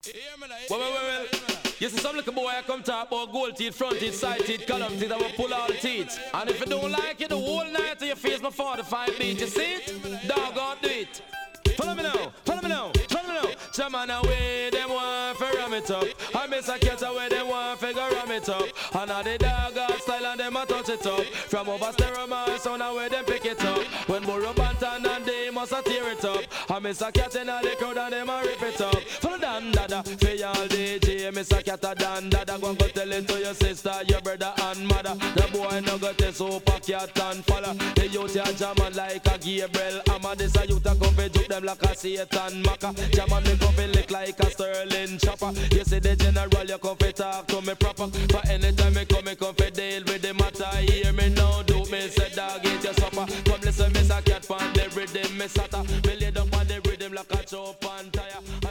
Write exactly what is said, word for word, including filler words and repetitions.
Well, well, well, well. You see some little boy I come talk about gold teeth, front teeth, side teeth, column teeth, I will pull all the teeth. And if you don't like it, the whole night to your face, my forty-five beat, you see it? Dog, God do it. Follow me now, follow me now, follow me now. Shaman away, them want to ram it up. I miss a cat away, them want to ram it up. And all the dog got style and them a touch it up. From over stereo my sound away, them pick it up. When Burro Bantan and they must a tear it up. I miss a cat in all the crowd and them a rip it up. Follow Dan Dada, for y'all D J, miss a cat a Dan Dada. Go and go tell it to your sister, your brother and mother. The boy no got a super cat and follow. The youth a jamming like a Gabriel. I'm a this a youth a come fi juke them like a Satan Maka. Jamming me come fi lick like a Sterling chopper. You see the general, you come fi talk to me proper. For anytime me come, me come fi deal with the matter. Hear me now, do me say dog eat your supper. Come listen, miss a cat pan the rhythm, me sata. Me lay down on the rhythm like a chop and tire.